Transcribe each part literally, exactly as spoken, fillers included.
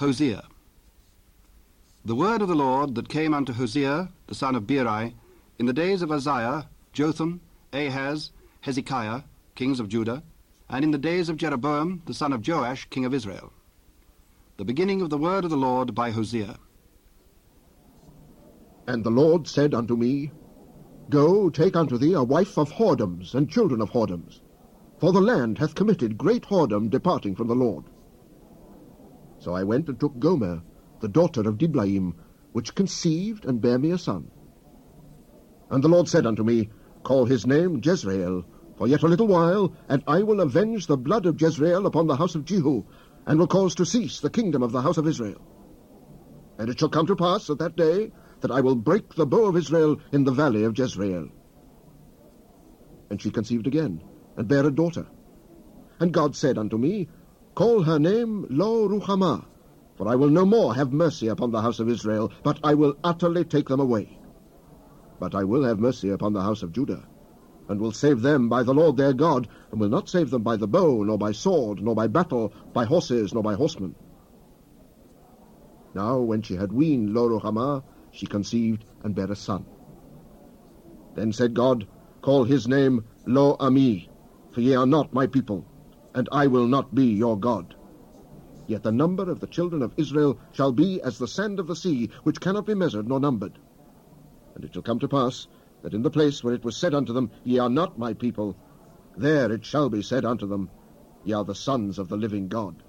Hosea. The word of the Lord that came unto Hosea, the son of Beeri, in the days of Uzziah, Jotham, Ahaz, Hezekiah, kings of Judah, and in the days of Jeroboam, the son of Joash, king of Israel. The beginning of the word of the Lord by Hosea. And the Lord said unto me, Go, take unto thee a wife of whoredoms and children of whoredoms, for the land hath committed great whoredom departing from the Lord. So I went and took Gomer, the daughter of Diblaim, which conceived and bare me a son. And the Lord said unto me, Call his name Jezreel, for yet a little while, and I will avenge the blood of Jezreel upon the house of Jehu, and will cause to cease the kingdom of the house of Israel. And it shall come to pass at that day, that I will break the bow of Israel in the valley of Jezreel. And she conceived again, and bare a daughter. And God said unto me, Call her name Lo-Ruhamah, for I will no more have mercy upon the house of Israel, but I will utterly take them away. But I will have mercy upon the house of Judah, and will save them by the Lord their God, and will not save them by the bow, nor by sword, nor by battle, by horses, nor by horsemen. Now when she had weaned Lo-Ruhamah, she conceived and bare a son. Then said God, Call his name Lo-Ammi, for ye are not my people, and I will not be your God. Yet the number of the children of Israel shall be as the sand of the sea, which cannot be measured nor numbered. And it shall come to pass, that in the place where it was said unto them, Ye are not my people, there it shall be said unto them, Ye are the sons of the living God.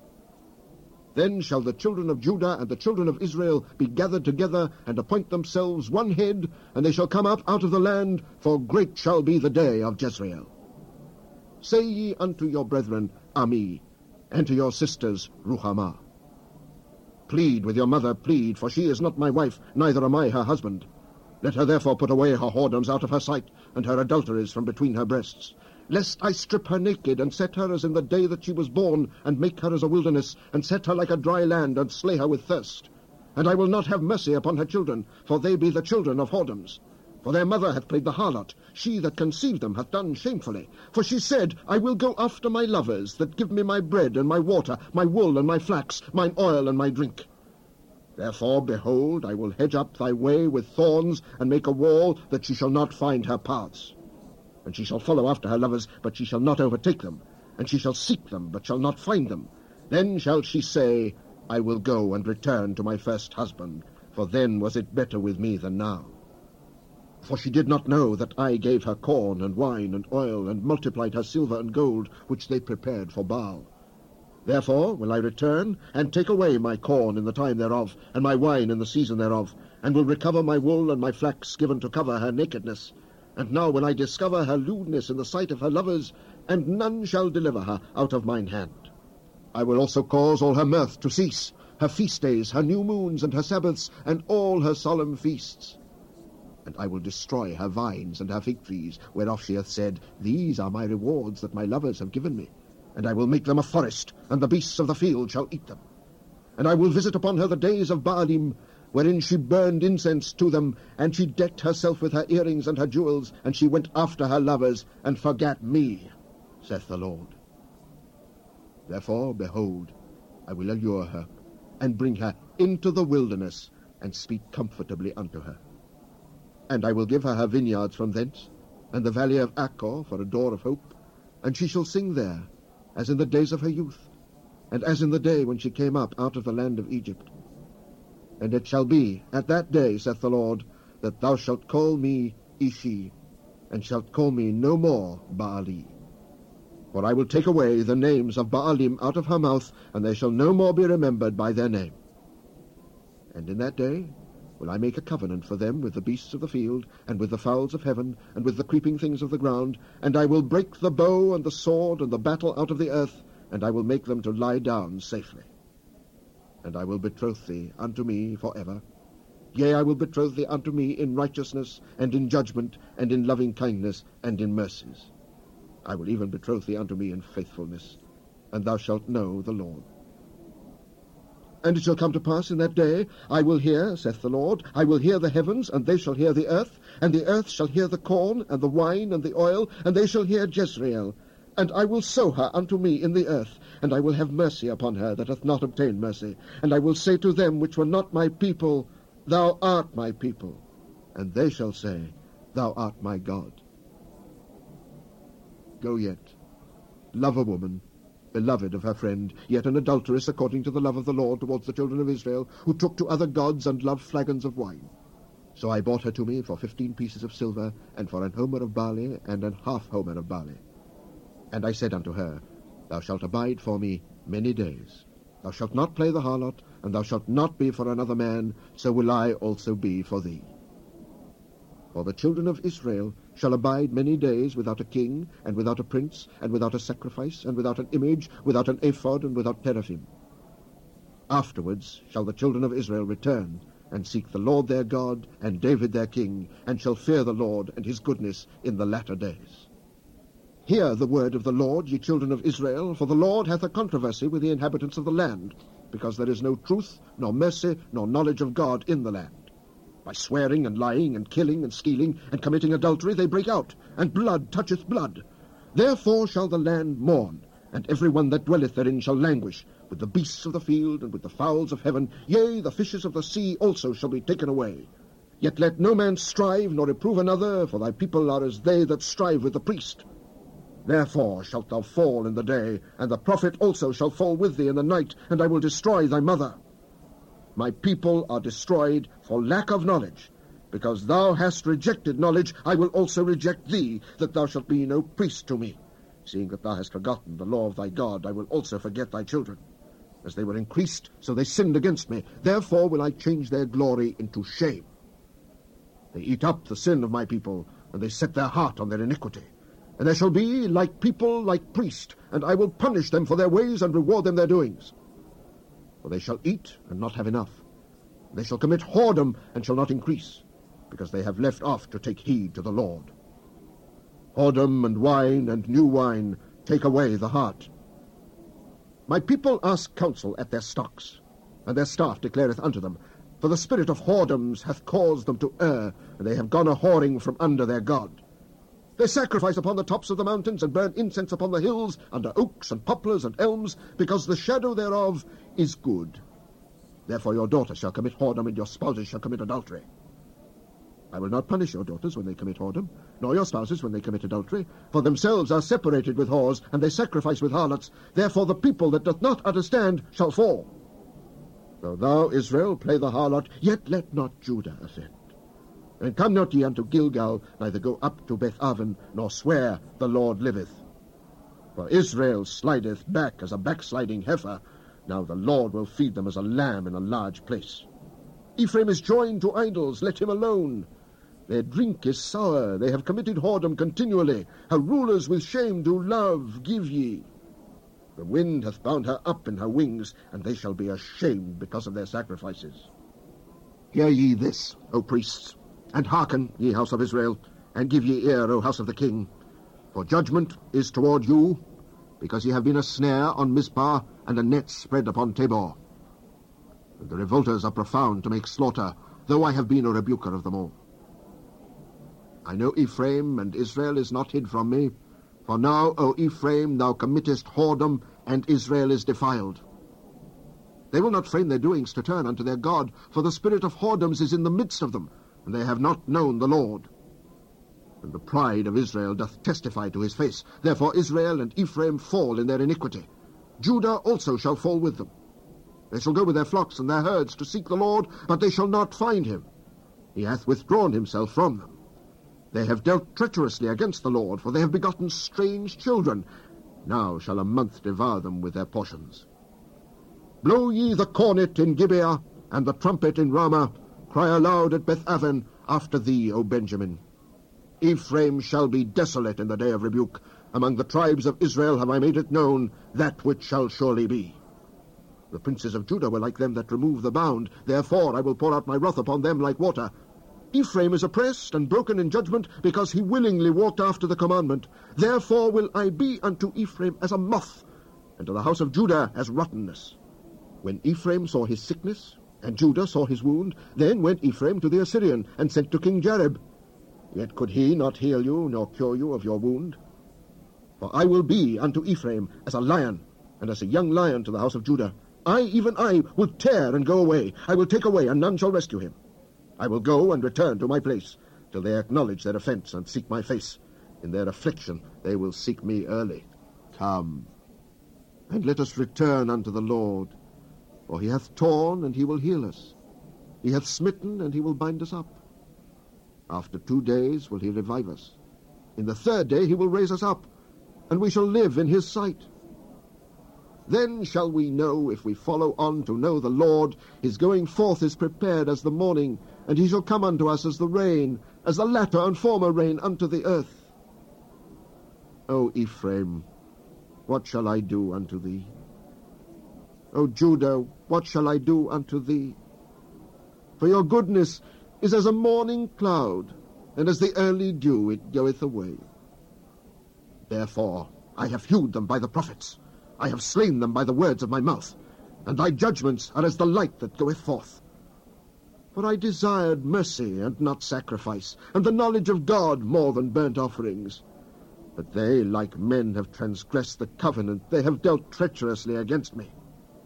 Then shall the children of Judah and the children of Israel be gathered together, and appoint themselves one head, and they shall come up out of the land, for great shall be the day of Jezreel. Say ye unto your brethren, Ammi, and to your sisters, Ruhamah. Plead with your mother, plead, for she is not my wife, neither am I her husband. Let her therefore put away her whoredoms out of her sight, and her adulteries from between her breasts, lest I strip her naked, and set her as in the day that she was born, and make her as a wilderness, and set her like a dry land, and slay her with thirst. And I will not have mercy upon her children, for they be the children of whoredoms. For their mother hath played the harlot, she that conceived them hath done shamefully. For she said, I will go after my lovers, that give me my bread and my water, my wool and my flax, mine oil and my drink. Therefore, behold, I will hedge up thy way with thorns, and make a wall, that she shall not find her paths. And she shall follow after her lovers, but she shall not overtake them. And she shall seek them, but shall not find them. Then shall she say, I will go and return to my first husband, for then was it better with me than now. For she did not know that I gave her corn and wine and oil, and multiplied her silver and gold, which they prepared for Baal. Therefore will I return, and take away my corn in the time thereof, and my wine in the season thereof, and will recover my wool and my flax given to cover her nakedness. And now will I discover her lewdness in the sight of her lovers, and none shall deliver her out of mine hand. I will also cause all her mirth to cease, her feast days, her new moons, and her Sabbaths, and all her solemn feasts. And I will destroy her vines and her fig trees, whereof she hath said, These are my rewards that my lovers have given me. And I will make them a forest, and the beasts of the field shall eat them. And I will visit upon her the days of Baalim, wherein she burned incense to them, and she decked herself with her earrings and her jewels, and she went after her lovers, and forgat me, saith the Lord. Therefore, behold, I will allure her, and bring her into the wilderness, and speak comfortably unto her. And I will give her her vineyards from thence, and the valley of Achor for a door of hope, and she shall sing there, as in the days of her youth, and as in the day when she came up out of the land of Egypt. And it shall be at that day, saith the Lord, that thou shalt call me Ishi, and shalt call me no more Baali. For I will take away the names of Baalim out of her mouth, and they shall no more be remembered by their name. And in that day will I make a covenant for them with the beasts of the field, and with the fowls of heaven, and with the creeping things of the ground, and I will break the bow and the sword and the battle out of the earth, and I will make them to lie down safely. And I will betroth thee unto me for ever. Yea, I will betroth thee unto me in righteousness, and in judgment, and in loving kindness, and in mercies. I will even betroth thee unto me in faithfulness, and thou shalt know the Lord. And it shall come to pass in that day, I will hear, saith the Lord, I will hear the heavens, and they shall hear the earth, and the earth shall hear the corn, and the wine, and the oil, and they shall hear Jezreel. And I will sow her unto me in the earth, and I will have mercy upon her that hath not obtained mercy. And I will say to them which were not my people, Thou art my people. And they shall say, Thou art my God. Go yet, love a woman, beloved of her friend, yet an adulteress according to the love of the Lord towards the children of Israel, who took to other gods and loved flagons of wine. So I bought her to me for fifteen pieces of silver, and for an homer of barley, and an half homer of barley. And I said unto her, Thou shalt abide for me many days. Thou shalt not play the harlot, and thou shalt not be for another man, so will I also be for thee. For the children of Israel shall abide many days without a king, and without a prince, and without a sacrifice, and without an image, without an ephod, and without teraphim. Afterwards shall the children of Israel return, and seek the Lord their God, and David their king, and shall fear the Lord and his goodness in the latter days. Hear the word of the Lord, ye children of Israel, for the Lord hath a controversy with the inhabitants of the land, because there is no truth, nor mercy, nor knowledge of God in the land. By swearing and lying and killing and stealing and committing adultery they break out, and blood toucheth blood. Therefore shall the land mourn, and every one that dwelleth therein shall languish, with the beasts of the field and with the fowls of heaven, yea, the fishes of the sea also shall be taken away. Yet let no man strive nor reprove another, for thy people are as they that strive with the priest. Therefore shalt thou fall in the day, and the prophet also shall fall with thee in the night, and I will destroy thy mother. My people are destroyed for lack of knowledge. Because thou hast rejected knowledge, I will also reject thee, that thou shalt be no priest to me. Seeing that thou hast forgotten the law of thy God, I will also forget thy children. As they were increased, so they sinned against me. Therefore will I change their glory into shame. They eat up the sin of my people, and they set their heart on their iniquity. And they shall be like people, like priests, and I will punish them for their ways and reward them their doings. For they shall eat and not have enough. They shall commit whoredom and shall not increase, because they have left off to take heed to the Lord. Whoredom and wine and new wine take away the heart. My people ask counsel at their stocks, and their staff declareth unto them, for the spirit of whoredoms hath caused them to err, and they have gone a-whoring from under their God. They sacrifice upon the tops of the mountains, and burn incense upon the hills, under oaks and poplars and elms, because the shadow thereof is good. Therefore your daughters shall commit whoredom, and your spouses shall commit adultery. I will not punish your daughters when they commit whoredom, nor your spouses when they commit adultery, for themselves are separated with whores, and they sacrifice with harlots. Therefore the people that doth not understand shall fall. Though thou, Israel, play the harlot, yet let not Judah offend. And come not ye unto Gilgal, neither go up to Beth-aven, nor swear, the Lord liveth. For Israel slideth back as a backsliding heifer. Now the Lord will feed them as a lamb in a large place. Ephraim is joined to idols, let him alone. Their drink is sour, they have committed whoredom continually. Her rulers with shame do love, give ye. The wind hath bound her up in her wings, and they shall be ashamed because of their sacrifices. Hear ye this, O priests, and hearken, ye house of Israel, and give ye ear, O house of the king. For judgment is toward you, because ye have been a snare on Mizpah, and a net spread upon Tabor. And the revolters are profound to make slaughter, though I have been a rebuker of them all. I know Ephraim, and Israel is not hid from me. For now, O Ephraim, thou committest whoredom, and Israel is defiled. They will not frame their doings to turn unto their God, for the spirit of whoredoms is in the midst of them, and they have not known the Lord. And the pride of Israel doth testify to his face. Therefore Israel and Ephraim fall in their iniquity. Judah also shall fall with them. They shall go with their flocks and their herds to seek the Lord, but they shall not find him. He hath withdrawn himself from them. They have dealt treacherously against the Lord, for they have begotten strange children. Now shall a month devour them with their portions. Blow ye the cornet in Gibeah, and the trumpet in Ramah. Cry aloud at Beth-aven after thee, O Benjamin. Ephraim shall be desolate in the day of rebuke. Among the tribes of Israel have I made it known, that which shall surely be. The princes of Judah were like them that remove the bound. Therefore I will pour out my wrath upon them like water. Ephraim is oppressed and broken in judgment, because he willingly walked after the commandment. Therefore will I be unto Ephraim as a moth, and to the house of Judah as rottenness. When Ephraim saw his sickness, and Judah saw his wound, then went Ephraim to the Assyrian, and sent to King Jareb. Yet could he not heal you, nor cure you of your wound. For I will be unto Ephraim as a lion, and as a young lion to the house of Judah. I, even I, will tear and go away. I will take away, and none shall rescue him. I will go and return to my place, till they acknowledge their offense and seek my face. In their affliction they will seek me early. Come, and let us return unto the Lord. For he hath torn, and he will heal us. He hath smitten, and he will bind us up. After two days will he revive us. In the third day he will raise us up, and we shall live in his sight. Then shall we know, if we follow on to know the Lord, his going forth is prepared as the morning, and he shall come unto us as the rain, as the latter and former rain unto the earth. O Ephraim, what shall I do unto thee? O Judah, what shall I do unto thee? For your goodness is as a morning cloud, and as the early dew it goeth away. Therefore I have hewed them by the prophets, I have slain them by the words of my mouth, and thy judgments are as the light that goeth forth. For I desired mercy and not sacrifice, and the knowledge of God more than burnt offerings. But they, like men, have transgressed the covenant, they have dealt treacherously against me.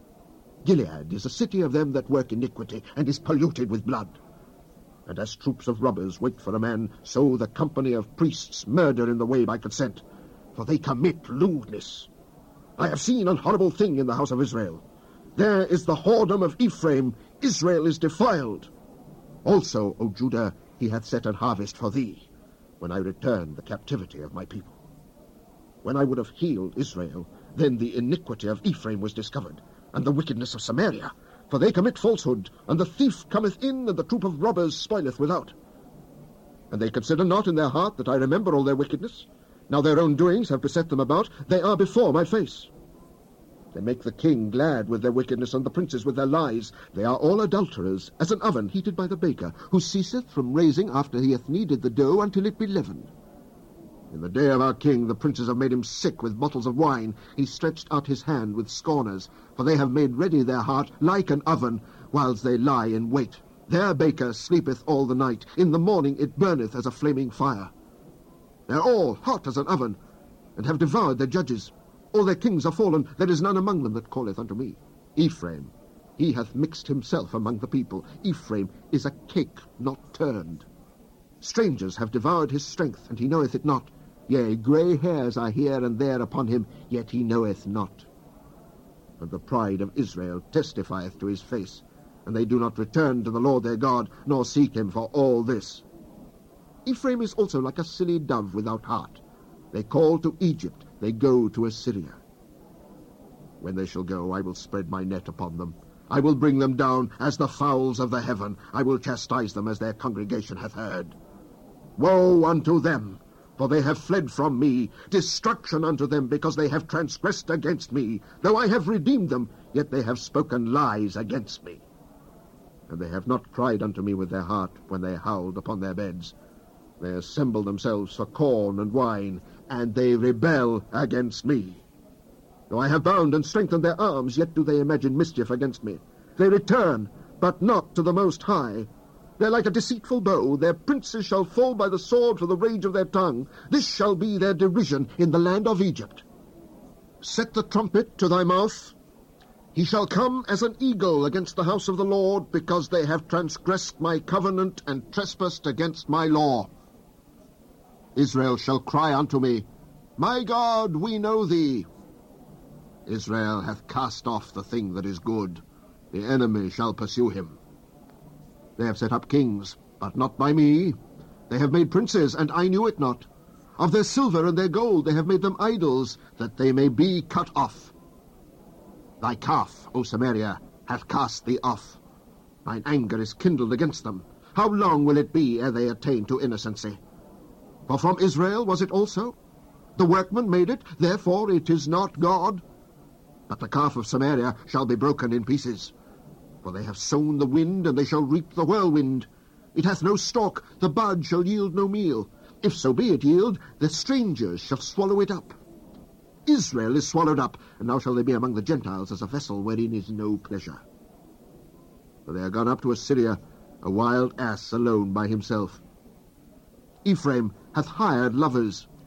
Gilead is a city of them that work iniquity, and is polluted with blood. And as troops of robbers wait for a man, so the company of priests murder in the way by consent, for they commit lewdness. I have seen an horrible thing in the house of Israel. There is the whoredom of Ephraim, Israel is defiled. Also, O Judah, he hath set an harvest for thee, when I return the captivity of my people. When I would have healed Israel, then the iniquity of Ephraim was discovered, and the wickedness of Samaria. For they commit falsehood, and the thief cometh in, and the troop of robbers spoileth without. And they consider not in their heart that I remember all their wickedness. Now their own doings have beset them about, they are before my face. They make the king glad with their wickedness, and the princes with their lies. They are all adulterers, as an oven heated by the baker, who ceaseth from raising after he hath kneaded the dough until it be leavened. In the day of our king the princes have made him sick with bottles of wine. He stretched out his hand with scorners, for they have made ready their heart like an oven, whiles they lie in wait. Their baker sleepeth all the night. In the morning it burneth as a flaming fire. They are all hot as an oven, and have devoured their judges. All their kings are fallen, there is none among them that calleth unto me. Ephraim, he hath mixed himself among the people. Ephraim is a cake not turned. Strangers have devoured his strength, and he knoweth it not. Yea, grey hairs are here and there upon him, yet he knoweth not. And the pride of Israel testifieth to his face, and they do not return to the Lord their God, nor seek him for all this. Ephraim is also like a silly dove without heart. They call to Egypt, they go to Assyria. When they shall go, I will spread my net upon them. I will bring them down as the fowls of the heaven. I will chastise them as their congregation hath heard. Woe unto them, for they have fled from me. Destruction unto them, because they have transgressed against me. Though I have redeemed them, yet they have spoken lies against me. And they have not cried unto me with their heart when they howled upon their beds. They assemble themselves for corn and wine, and they rebel against me. Though I have bound and strengthened their arms, yet do they imagine mischief against me. They return, but not to the Most High. They're like a deceitful bow. Their princes shall fall by the sword for the rage of their tongue. This shall be their derision in the land of Egypt. Set the trumpet to thy mouth. He shall come as an eagle against the house of the Lord, because they have transgressed my covenant and trespassed against my law. Israel shall cry unto me, My God, we know thee. Israel hath cast off the thing that is good. The enemy shall pursue him. They have set up kings, but not by me. They have made princes, and I knew it not. Of their silver and their gold they have made them idols, that they may be cut off. Thy calf, O Samaria, hath cast thee off. Mine anger is kindled against them. How long will it be ere they attain to innocency? For from Israel was it also? The workman made it, therefore it is not God. But the calf of Samaria shall be broken in pieces. For they have sown the wind, and they shall reap the whirlwind. It hath no stalk, the bud shall yield no meal. If so be it yield, the strangers shall swallow it up. Israel is swallowed up, and now shall they be among the Gentiles as a vessel wherein is no pleasure. For they are gone up to Assyria, a wild ass alone by himself. Ephraim hath hired lovers.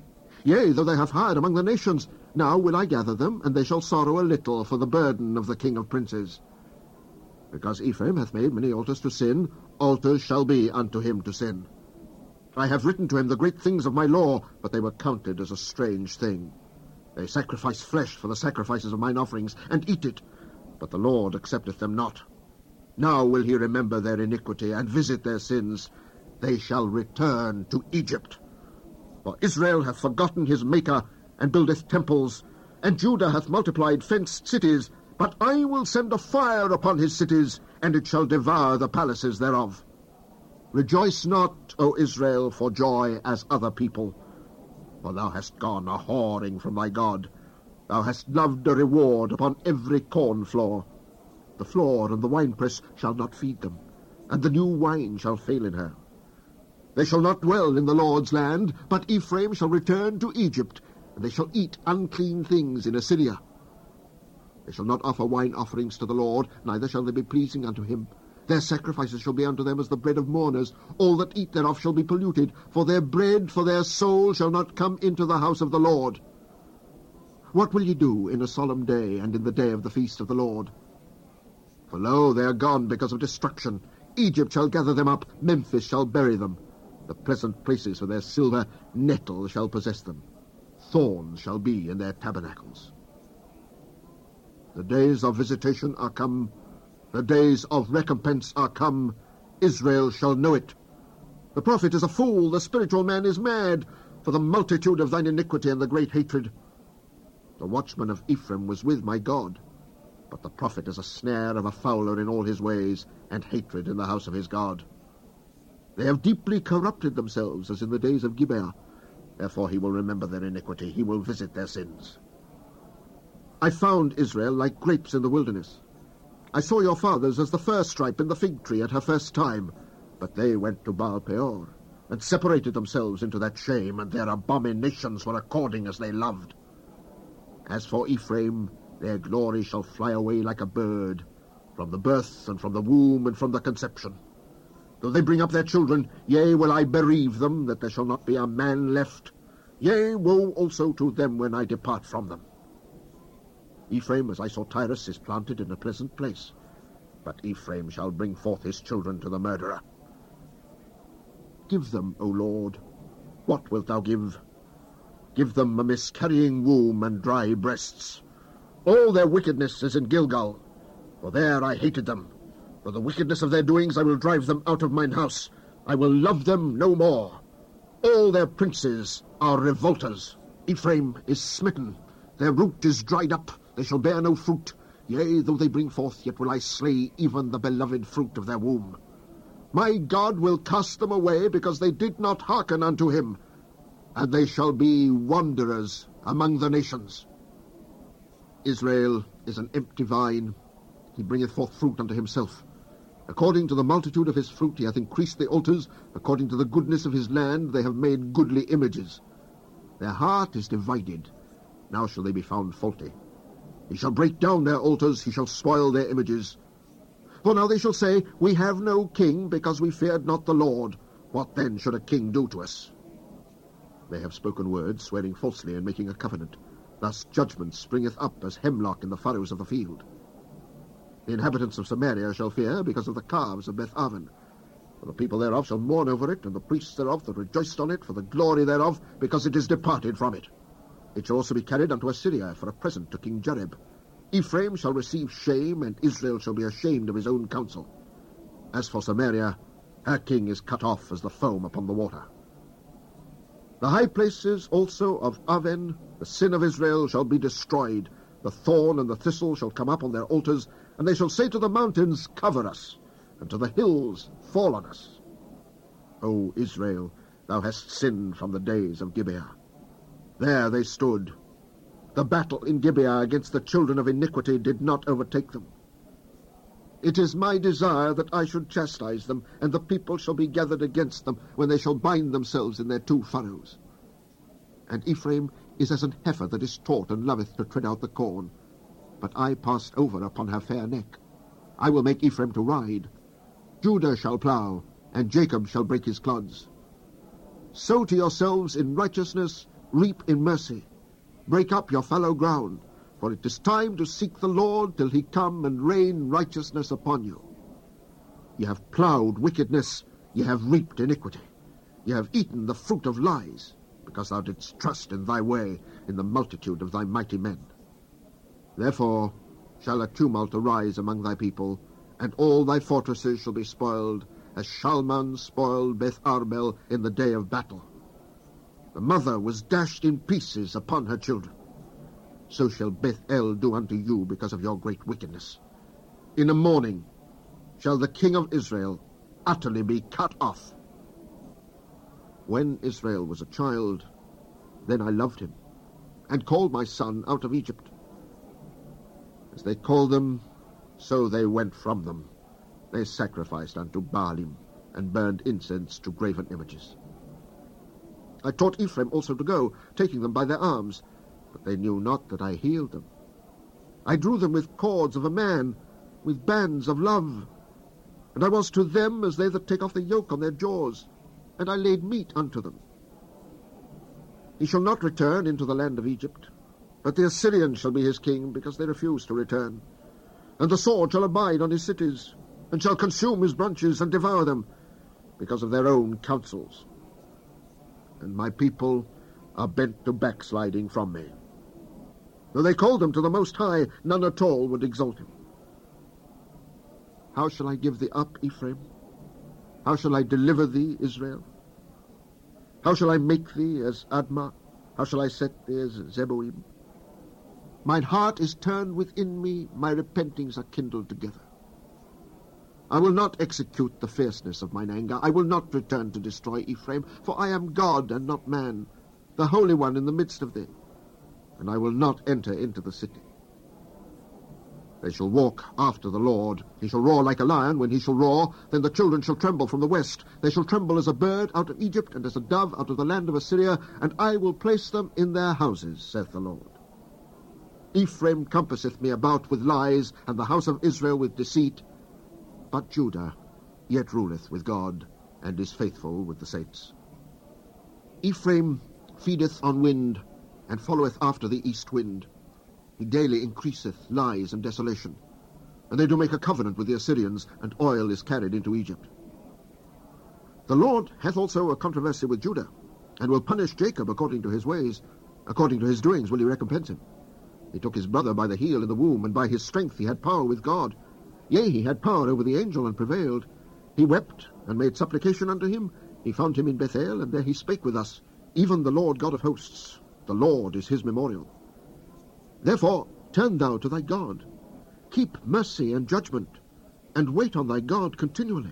Yea, though they have hired among the nations, now will I gather them, and they shall sorrow a little for the burden of the king of princes. Because Ephraim hath made many altars to sin, altars shall be unto him to sin. I have written to him the great things of my law, but they were counted as a strange thing. They sacrifice flesh for the sacrifices of mine offerings, and eat it, but the Lord accepteth them not. Now will he remember their iniquity, and visit their sins. They shall return to Egypt. For Israel hath forgotten his Maker, and buildeth temples, and Judah hath multiplied fenced cities, but I will send a fire upon his cities, and it shall devour the palaces thereof. Rejoice not, O Israel, for joy as other people, for thou hast gone a whoring from thy God. Thou hast loved a reward upon every corn floor. The floor and the winepress shall not feed them, and the new wine shall fail in her. They shall not dwell in the Lord's land, but Ephraim shall return to Egypt, and they shall eat unclean things in Assyria. They shall not offer wine offerings to the Lord, neither shall they be pleasing unto him. Their sacrifices shall be unto them as the bread of mourners. All that eat thereof shall be polluted, for their bread for their soul shall not come into the house of the Lord. What will ye do in a solemn day, and in the day of the feast of the Lord? For lo, they are gone because of destruction. Egypt shall gather them up, Memphis shall bury them. The pleasant places for their silver, nettle shall possess them. Thorns shall be in their tabernacles. The days of visitation are come, the days of recompense are come. Israel shall know it. The prophet is a fool, the spiritual man is mad, for the multitude of thine iniquity and the great hatred. The watchman of Ephraim was with my God, but the prophet is a snare of a fowler in all his ways, and hatred in the house of his God. They have deeply corrupted themselves, as in the days of Gibeah. Therefore he will remember their iniquity, he will visit their sins. I found Israel like grapes in the wilderness. I saw your fathers as the first stripe in the fig tree at her first time, but they went to Baal Peor, and separated themselves into that shame, and their abominations were according as they loved. As for Ephraim, their glory shall fly away like a bird, from the birth, and from the womb, and from the conception. Though they bring up their children, yea, will I bereave them, that there shall not be a man left. Yea, woe also to them when I depart from them. Ephraim, as I saw Tyrus, is planted in a pleasant place, but Ephraim shall bring forth his children to the murderer. Give them, O Lord, what wilt thou give? Give them a miscarrying womb and dry breasts. All their wickedness is in Gilgal, for there I hated them. For the wickedness of their doings I will drive them out of mine house. I will love them no more. All their princes are revolters. Ephraim is smitten. Their root is dried up. They shall bear no fruit. Yea, though they bring forth, yet will I slay even the beloved fruit of their womb. My God will cast them away, because they did not hearken unto him. And they shall be wanderers among the nations. Israel is an empty vine. He bringeth forth fruit unto himself. According to the multitude of his fruit he hath increased the altars. According to the goodness of his land they have made goodly images. Their heart is divided. Now shall they be found faulty. He shall break down their altars. He shall spoil their images. For now they shall say, We have no king, because we feared not the Lord. What then should a king do to us? They have spoken words, swearing falsely and making a covenant. Thus judgment springeth up as hemlock in the furrows of the field. The inhabitants of Samaria shall fear because of the calves of Beth-aven. For the people thereof shall mourn over it, and the priests thereof that rejoiced on it for the glory thereof, because it is departed from it. It shall also be carried unto Assyria for a present to King Jareb. Ephraim shall receive shame, and Israel shall be ashamed of his own counsel. As for Samaria, her king is cut off as the foam upon the water. The high places also of Aven, the sin of Israel, shall be destroyed. The thorn and the thistle shall come up on their altars, and they shall say to the mountains, Cover us, and to the hills, Fall on us. O Israel, thou hast sinned from the days of Gibeah. There they stood. The battle in Gibeah against the children of iniquity did not overtake them. It is my desire that I should chastise them, and the people shall be gathered against them, when they shall bind themselves in their two furrows. And Ephraim is as an heifer that is taught and loveth to tread out the corn. But I passed over upon her fair neck. I will make Ephraim to ride. Judah shall plough, and Jacob shall break his clods. Sow to yourselves in righteousness, reap in mercy. Break up your fallow ground, for it is time to seek the Lord till he come and rain righteousness upon you. Ye have ploughed wickedness, ye have reaped iniquity. Ye have eaten the fruit of lies, because thou didst trust in thy way, in the multitude of thy mighty men. Therefore shall a tumult arise among thy people, and all thy fortresses shall be spoiled, as Shalman spoiled Beth Arbel in the day of battle. The mother was dashed in pieces upon her children. So shall Beth El do unto you because of your great wickedness. In a morning shall the king of Israel utterly be cut off. When Israel was a child, then I loved him, and called my son out of Egypt. As they called them, so they went from them. They sacrificed unto Baalim, and burned incense to graven images. I taught Ephraim also to go, taking them by their arms, but they knew not that I healed them. I drew them with cords of a man, with bands of love. And I was to them as they that take off the yoke on their jaws, and I laid meat unto them. He shall not return into the land of Egypt, but the Assyrian shall be his king, because they refuse to return. And the sword shall abide on his cities, and shall consume his branches and devour them, because of their own counsels. And my people are bent to backsliding from me. Though they called them to the Most High, none at all would exalt him. How shall I give thee up, Ephraim? How shall I deliver thee, Israel? How shall I make thee as Admah? How shall I set thee as Zeboim? Mine heart is turned within me, my repentings are kindled together. I will not execute the fierceness of mine anger. I will not return to destroy Ephraim, for I am God and not man, the Holy One in the midst of thee, and I will not enter into the city. They shall walk after the Lord. He shall roar like a lion. When he shall roar, then the children shall tremble from the west. They shall tremble as a bird out of Egypt, and as a dove out of the land of Assyria, and I will place them in their houses, saith the Lord. Ephraim compasseth me about with lies, and the house of Israel with deceit. But Judah yet ruleth with God, and is faithful with the saints. Ephraim feedeth on wind, and followeth after the east wind. He daily increaseth lies and desolation. And they do make a covenant with the Assyrians, and oil is carried into Egypt. The Lord hath also a controversy with Judah, and will punish Jacob according to his ways. According to his doings will he recompense him. He took his brother by the heel in the womb, and by his strength he had power with God. Yea, he had power over the angel, and prevailed. He wept, and made supplication unto him. He found him in Bethel, and there he spake with us. Even the Lord God of hosts, the Lord is his memorial. Therefore turn thou to thy God. Keep mercy and judgment, and wait on thy God continually.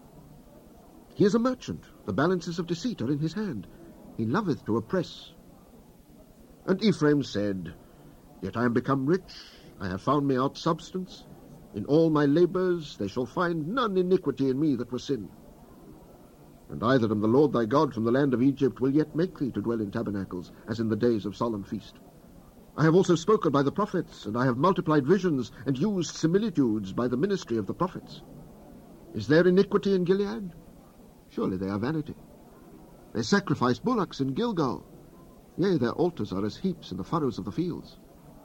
He is a merchant. The balances of deceit are in his hand. He loveth to oppress. And Ephraim said, Yet I am become rich. I have found me out substance. In all my labours they shall find none iniquity in me that was sin. And I that am the Lord thy God from the land of Egypt will yet make thee to dwell in tabernacles, as in the days of solemn feast. I have also spoken by the prophets, and I have multiplied visions, and used similitudes by the ministry of the prophets. Is there iniquity in Gilead? Surely they are vanity. They sacrifice bullocks in Gilgal. Yea, their altars are as heaps in the furrows of the fields.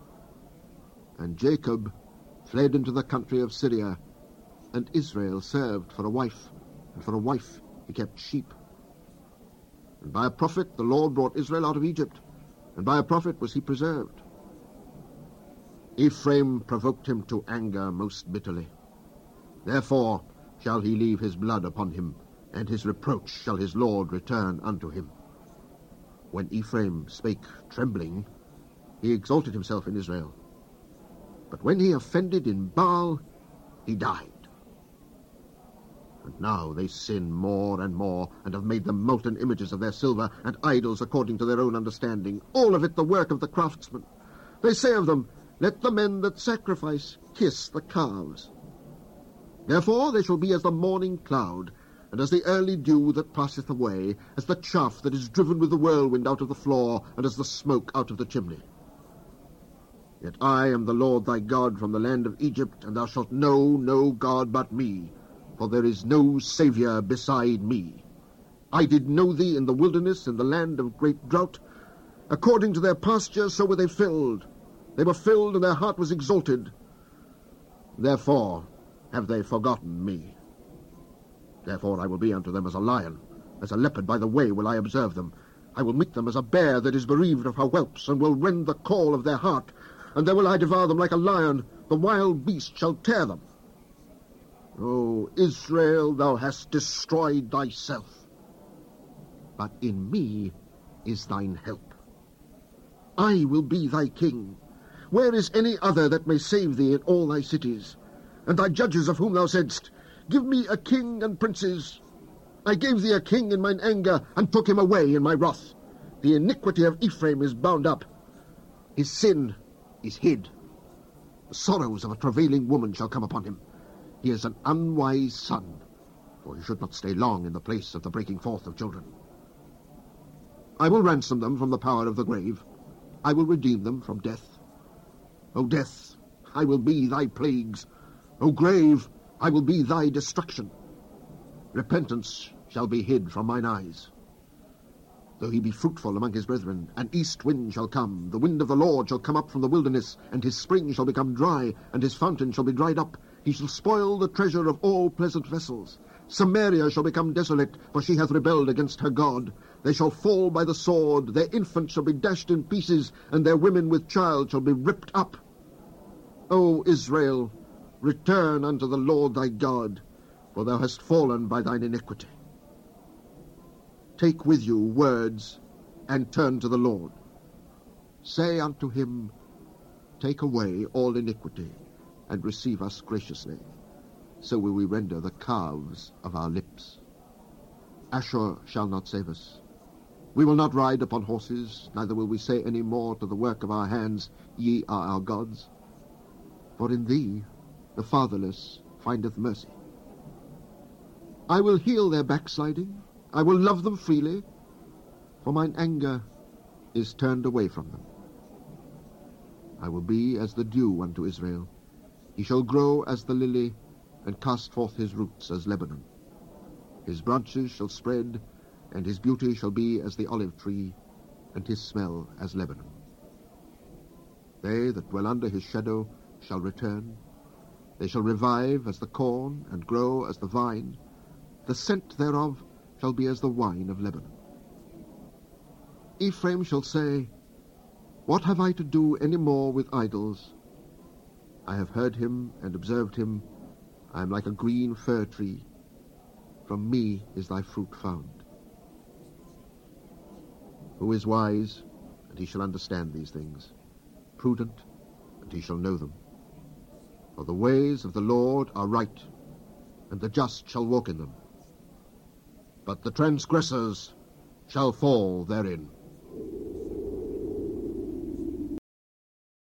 And Jacob fled into the country of Syria, and Israel served for a wife, and for a wife he kept sheep. And by a prophet the Lord brought Israel out of Egypt, and by a prophet was he preserved. Ephraim provoked him to anger most bitterly. Therefore shall he leave his blood upon him, and his reproach shall his Lord return unto him. When Ephraim spake trembling, he exalted himself in Israel. But when he offended in Baal, he died. And now they sin more and more, and have made them molten images of their silver, and idols according to their own understanding, all of it the work of the craftsman. They say of them, Let the men that sacrifice kiss the calves. Therefore they shall be as the morning cloud, and as the early dew that passeth away, as the chaff that is driven with the whirlwind out of the floor, and as the smoke out of the chimney. Yet I am the Lord thy God from the land of Egypt, and thou shalt know no God but me, for there is no Saviour beside me. I did know thee in the wilderness, in the land of great drought. According to their pasture, so were they filled. They were filled, and their heart was exalted. Therefore have they forgotten me. Therefore I will be unto them as a lion, as a leopard by the way will I observe them. I will meet them as a bear that is bereaved of her whelps, and will rend the call of their heart. And there will I devour them like a lion. The wild beast shall tear them. O Israel, thou hast destroyed thyself. But in me is thine help. I will be thy king. Where is any other that may save thee in all thy cities? And thy judges of whom thou saidst, Give me a king and princes. I gave thee a king in mine anger, and took him away in my wrath. The iniquity of Ephraim is bound up. His sin is hid. The sorrows of a travailing woman shall come upon him. He is an unwise son, for he should not stay long in the place of the breaking forth of children. I will ransom them from the power of the grave. I will redeem them from death. O death, I will be thy plagues. O grave, I will be thy destruction. Repentance shall be hid from mine eyes. Though he be fruitful among his brethren, an east wind shall come, the wind of the Lord shall come up from the wilderness, and his spring shall become dry, and his fountain shall be dried up. He shall spoil the treasure of all pleasant vessels. Samaria shall become desolate, for she hath rebelled against her God. They shall fall by the sword, their infants shall be dashed in pieces, and their women with child shall be ripped up. O Israel, return unto the Lord thy God, for thou hast fallen by thine iniquity. Take with you words, and turn to the Lord. Say unto him, Take away all iniquity, and receive us graciously. So will we render the calves of our lips. Ashur shall not save us. We will not ride upon horses, neither will we say any more to the work of our hands, Ye are our gods. For in thee the fatherless findeth mercy. I will heal their backsliding, I will love them freely, for mine anger is turned away from them. I will be as the dew unto Israel. He shall grow as the lily, and cast forth his roots as Lebanon. His branches shall spread, and his beauty shall be as the olive tree, and his smell as Lebanon. They that dwell under his shadow shall return. They shall revive as the corn, and grow as the vine. The scent thereof shall be as the wine of Lebanon. Ephraim shall say, What have I to do any more with idols? I have heard him and observed him. I am like a green fir tree. From me is thy fruit found. Who is wise, and he shall understand these things? Prudent, and he shall know them. For the ways of the Lord are right, and the just shall walk in them. But the transgressors shall fall therein.